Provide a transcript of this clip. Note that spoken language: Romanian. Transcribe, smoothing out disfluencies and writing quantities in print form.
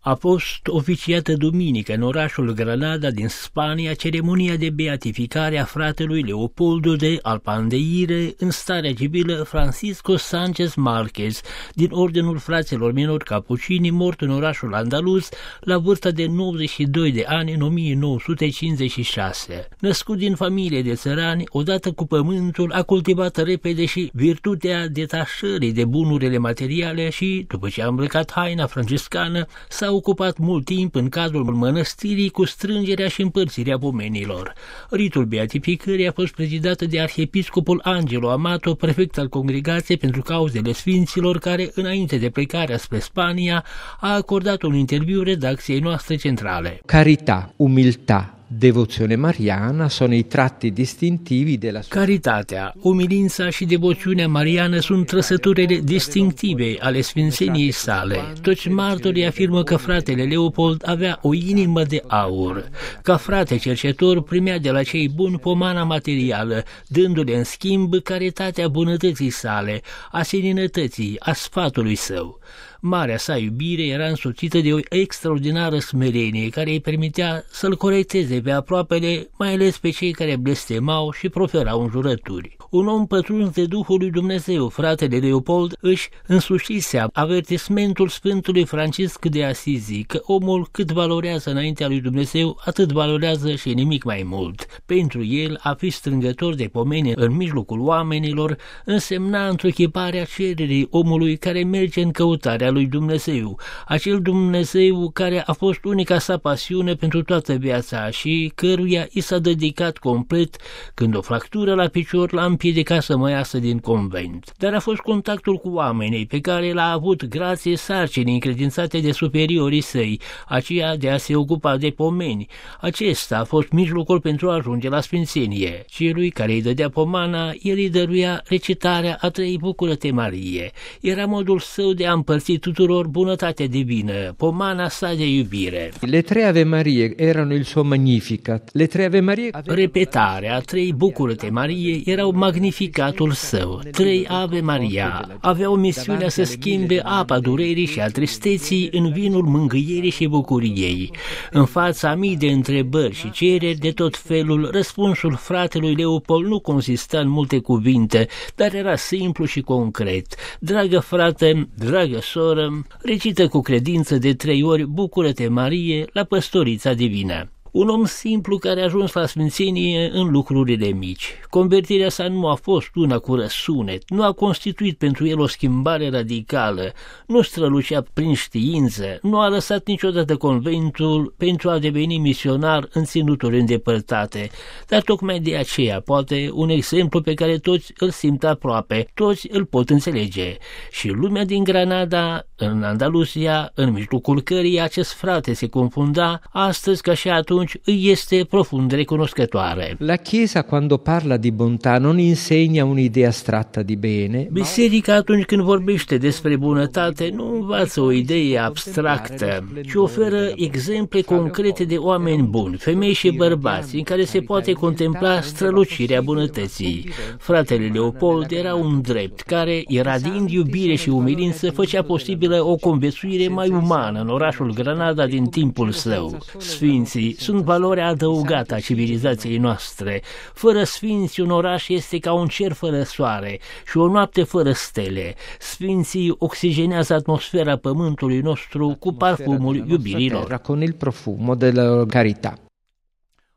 A fost oficiată duminică în orașul Granada din Spania ceremonia de beatificare a fratelui Leopoldo de Alpandeire în starea civilă Francisco Sánchez Márquez din Ordinul Fraților Minori Capucini, mort în orașul andaluz la vârsta de 92 de ani în 1956. Născut din familie de țărani, odată cu pământul a cultivat repede și virtutea detașării de bunurile materiale și, după ce a îmbrăcat haina franciscană, s-a ocupat mult timp în cadrul mănăstirii cu strângerea și împărțirea pomenilor. Ritul beatificării a fost prezidat de arhiepiscopul Angelo Amato, prefect al Congregației pentru Cauzele Sfinților, care, înainte de plecarea spre Spania, a acordat un interviu redacției noastre centrale. Carità, umiltà, devozione mariana sono i tratti distintivi della sua... Caritatea, umilința și devoțiunea mariană sunt trăsăturile distinctive ale sfințeniei sale. Toți martorii afirmă că fratele Leopold avea o inimă de aur. Ca frate cercetor primea de la cei buni pomana materială, dându-le în schimb caritatea bunătății sale, a seninătății, a sfatului său. Marea sa iubire era însoțită de o extraordinară smerenie care îi permitea să-l corecteze pe aproapele, mai ales pe cei care blestemau și proferau înjurături. Un om pătruns de Duhul lui Dumnezeu, fratele Leopold își însușise avertismentul Sfântului Francisc de Asizi că omul cât valorează înaintea lui Dumnezeu, atât valorează și nimic mai mult. Pentru el, a fi strângător de pomeni în mijlocul oamenilor însemna întruchiparea cererii omului care merge în căutarea lui Dumnezeu, acel Dumnezeu care a fost unica sa pasiune pentru toată viața și căruia i s-a dedicat complet când o fractură la picior l-a împiedicat să mai iasă din convent. Dar a fost contactul cu oamenii pe care l-a avut grație sarcinii încredințate de superiorii săi, aceea de a se ocupa de pomeni. Acesta a fost mijlocul pentru a ajunge la sfințenie. Celui care îi dădea pomana, el îi dăruia recitarea a trei Bucură-te, Marie. Era modul său de a împărți tuturor bunătatea divină, pomana sa de iubire. Le tre Ave Marie erano il suo Magnificat. Le tre Ave Marie... Repetarea a trei Bucură-te, Marie erau magnificatul său. Trei Ave Maria aveau misiunea să schimbe apa durerii și a tristeții în vinul mângâierii și bucuriei. În fața mii de întrebări și cereri de tot felul, răspunsul fratelui Leopold nu consista în multe cuvinte, dar era simplu și concret. Dragă frate, dragă soră, recită cu credință de 3 ori Bucură-te, Marie, la păstorița divină. Un om simplu care a ajuns la sfințenie în lucrurile mici. Convertirea sa nu a fost una cu răsunet, nu a constituit pentru el o schimbare radicală, nu strălucea prin știință, nu a lăsat niciodată conventul pentru a deveni misionar în ținuturi îndepărtate, dar tocmai de aceea, poate un exemplu pe care toți îl simt aproape, toți îl pot înțelege. Și lumea din Granada, în Andaluzia, în mijlocul căreia acest frate se confunda, astăzi ca și atunci, îi este profund recunoscătoare. La Chiesa, quando parla di bontà, non insegna un'idea astratta di bene. Biserica, atunci când vorbește despre bunătate, nu învață o idee abstractă, ci oferă exemple concrete de oameni buni, femei și bărbați, în care se poate contempla strălucirea bunătății. Fratele Leopold era un drept, care, iradiind iubire și umilință, făcea posibilă o conviețuire mai umană în orașul Granada din timpul său. Sfinții sunt valoarea adăugată a civilizației noastre. Fără sfinți, un oraș este ca un cer fără soare și o noapte fără stele. Sfinții oxigenează atmosfera pământului nostru cu parfumul iubirilor. Con il profumo della carità.